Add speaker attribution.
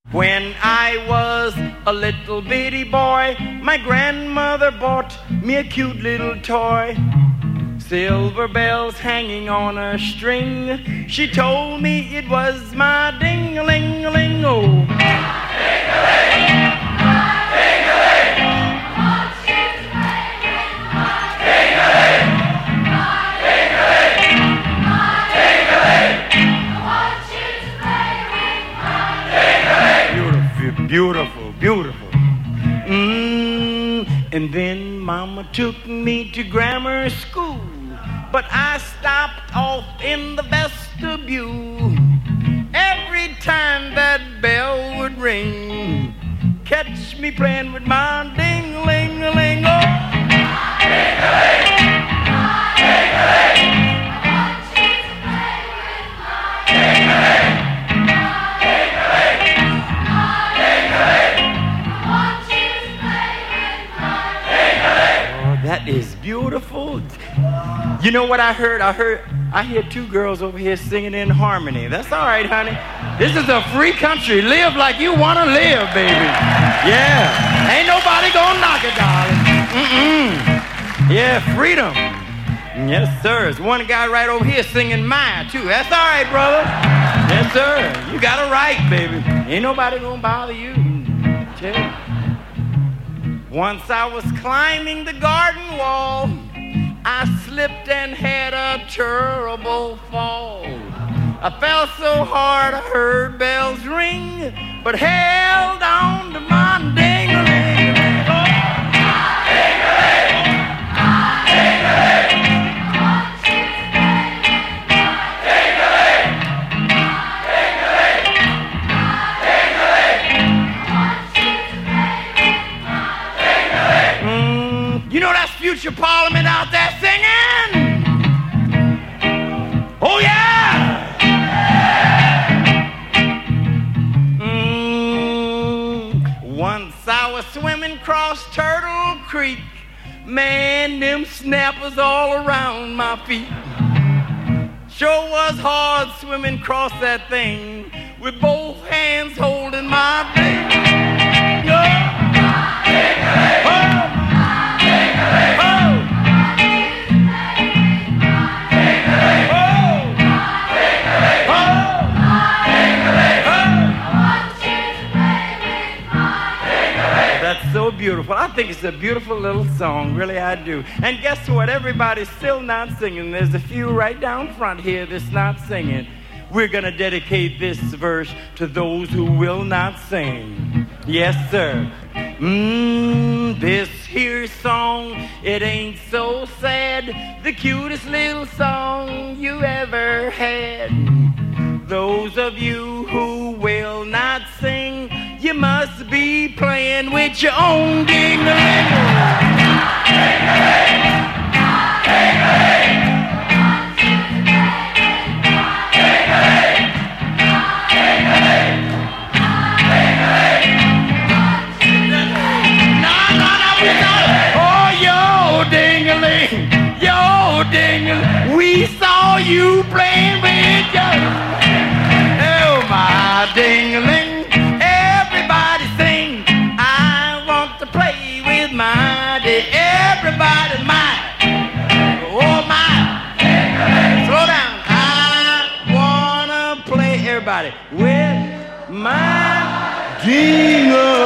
Speaker 1: When I was a little bitty boy, my grandmother bought me a cute little toy. Silver bells hanging on a string. She told me it was my ding-a-ling-a-ling, oh.
Speaker 2: Ding-a-ling, ding-a-ling, want you to play with my ding-a-ling, ding-a-ling, ding-a-ling, I want you to play with my ding-a-ling.
Speaker 1: Beautiful, beautiful. And then Mama took me to grammar school, but I stopped off in the vestibule. Every time that bell would ring, catch me playing with my ding-a-ling-a-ling, oh.
Speaker 2: Ding-a-ling, ding-a-ling, I want you to play with my ding-a-ling, ding-a-ling, ding-a-ling, I want you to play with my ding-a-ling.
Speaker 1: Oh, that is beautiful. You know what I heard? I hear two girls over here singing in harmony. That's all right, honey. This is a free country. Live like you want to live, baby. Yeah. Ain't nobody gonna knock it, darling. Yeah, freedom. Yes, sir. There's one guy right over here singing mine, too. That's all right, brother. Yes, sir. You got it right, baby. Ain't nobody gonna bother you. Tell you. Once I was climbing the garden wall, I slipped and had a terrible fall. I fell so hard I heard bells ring, but held on to my ding-a-ling. Oh.
Speaker 2: Ding-a-ling, ding-a-ling, I want you to play with my ding-a-ling, ding-a-ling, ding-a-ling, I want you to play with my ding-a-ling.
Speaker 1: You know that's future Parliament out there singing? Oh, yeah! Once I was swimming across Turtle Creek. Man, them snappers all around my feet. Sure was hard swimming across that thing with both hands holding my ding. So beautiful. I think it's a beautiful little song. Really, I do. And guess what? Everybody's still not singing. There's a few right down front here that's not singing. We're going to dedicate this verse to those who will not sing. Yes, sir. This here song, it ain't so sad. The cutest little song you ever had. Those of you who will not sing, you must be playing with your own ding-a-ling.
Speaker 2: Ding-a-ling, ding-a-ling, ding-a-ling, ding-a-ling, ding-a-ling.
Speaker 1: No, we got it. Oh, yo, ding-a-ling, we saw you playing with your, oh, my ding-a-ling. Everybody's mine. Oh, mine. Slow down. I wanna play everybody with my ding-a-ling.